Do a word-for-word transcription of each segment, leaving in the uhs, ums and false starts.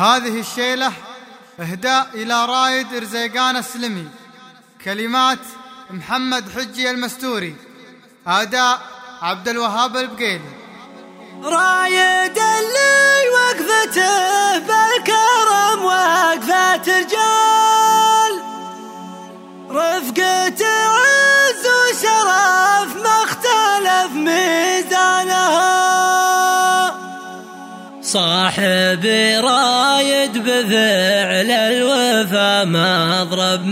هذه الشيلة إهداء إلى رايد إرزيقان السلمي، كلمات محمد حجي المستوري، أداء عبد الوهاب البقيلي. رايد اللي وقفته بالكرم وقفة رجال، رفقة عز وشرف ما اختلف ميزانها، صاحب رايد بفعل الوفا ما اضرب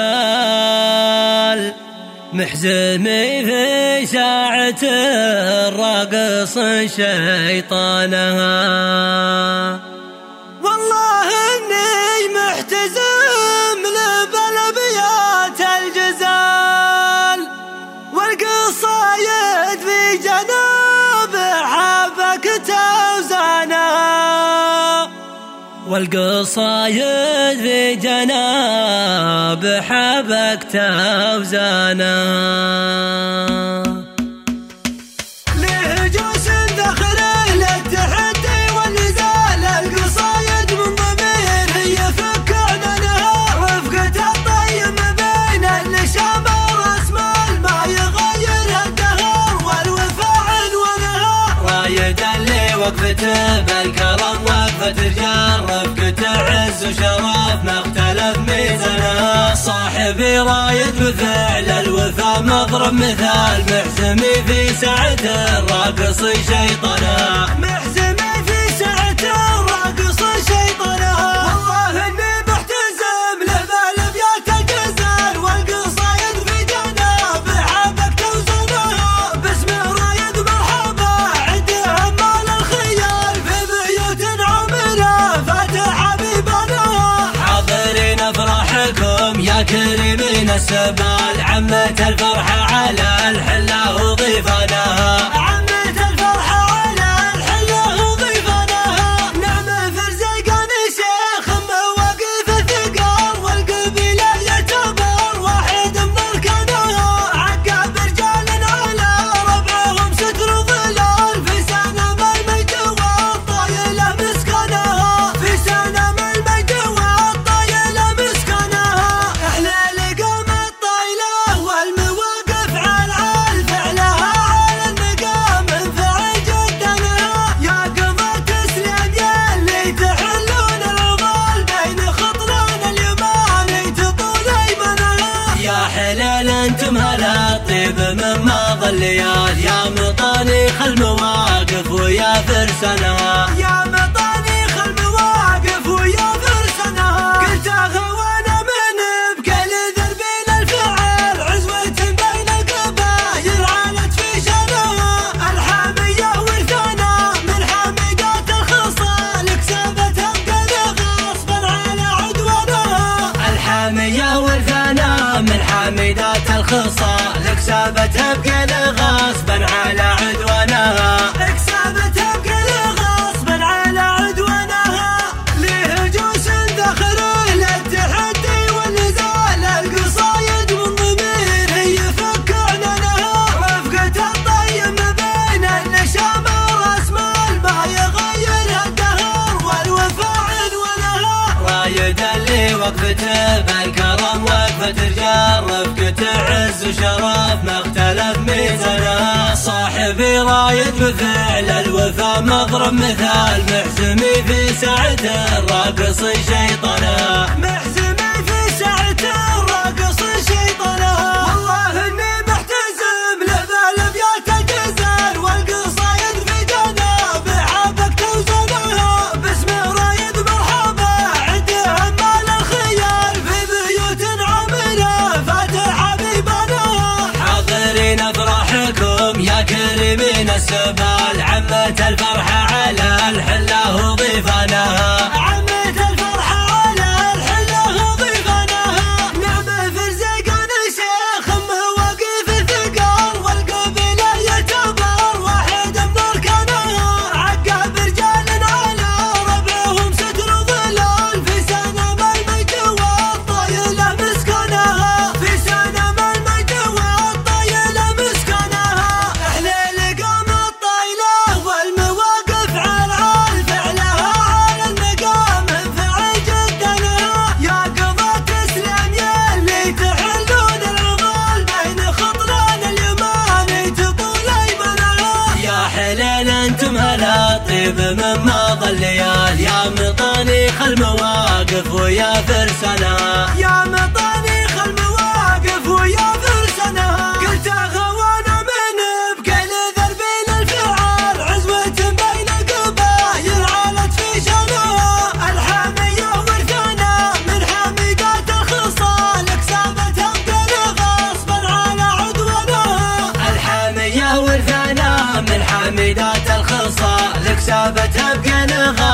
مثال، محزمي في ساعة الرقص شيطانها. والله اني محتزم لبالابيات الجزال، والقصايد في جناب حبك توزانها، والقصايد في جناب حبك توزانها. لهجوس دخله للتحدي والنزال، القصايد من ضمير هي فك عنانها، رفقة الطيب بين النشام راس مال ما يغير الدهر، والوفاء عنوانها. رايد اللي وقفته بالكرم وقفة رجال، رفقة عز وشرف ما اختلف ميزانها، صاحبي رايد بفعل الوفا مضرب مثال، محزمي في ساعة الراقص شيطانها، محزمي في ساعة الراقص شيطانها. والله اني محتزم لبالابيات الجزال، والقصايد في جناب حبك توزنها، باسم رايد مرحبا عند عمال الخيال، في بيوت عمرها فاتح حبيبنا، حاضرين افراحكم يا كريمين السبال، عمة الفرحة على الحلة وضيفانها، عمة الفرحة على الحلة وضيفانها. نعم في رزيقان شيخ مواقف الثقال، والقبيلة يعتبر واحد من اركانها، عقاب رجال على ربعهم ستر وظلال، في سنم المجد والطايلة مسكنها، في سنم المجد والطايلة مسكنها. احنا لقام الطايلة والمواقف على فعلها، على النقام انفعل جدنها، يا قضاة سليم يلي تحلون العضال، بين خطران اليماني تطول ايمنها، يا حلال انتم هلا الطيب من ماضى الليال، يا مطانيخ المواقف ويا فرسنها، يا مطانيخ المواقف ويا فرسنها. قلت اخوانا من بكل ذربين الفعل، عزوة بين القبايل عانت في شانها، الحامية ورثانا من حامدات الخصال، كسبتها بقل غصبا على عدوانها، الحامية ورثانا من حامدات الخصال، كسبتها بقل غصبا على عدوانها، كسبتها بقل غصبا على عدوانها. لهجوس دخله للتحدي والنزال، القصايد من ضمير هي فك عنانها، رفقة الطيب بين النشام راس مال ما يغير الدهر، والوفاء عنوانها. رايد اللي وقفته بالكرم وقفة رجال، رفقة عز وشرف ما اختلف ميزانها، صاحبي رايد بفعل الوفا مضرب مثال، محزمي في ساعة الراقص شيطانها، محزمي في ساعة الراقص شيطانها. والله اني محتزم لبالابيات الجزال، والقصايد في جناب حبك توزنها، باسم رايد مرحبا عند عمال الخيال، في بيوت عمرها فاتح حبيبنا، حاضرين افراحكم يا كريمين السبال، عمة الفرحة على الحلة وضيفانها، عمة الفرحة على الحلة وضيفانها. نعم في رزيقان شيخ مواقف الثقال، والقبيلة يعتبر واحد من اركانها، عقاب رجال على ربعهم ستر وظلال، في سنم المجد والطايلة مسكنها، في سنم المجد والطايلة مسكنها. احنا لقام الطايلة والمواقف طيب من ماضى الليال، يا مطانيخ المواقف ويا فرسنا، يا مطانيخ المواقف ويا فرسنا. قلت اخوانا من بكل ذربين الفعال، عزوة بين القبايل عالت في شانها، الحامية ورثنا من حامدات الخصال، كسابتها بقل غصبا على عدوانها. الحامية ورثنا من حامدات الخصال، كسابتها بقل غصبا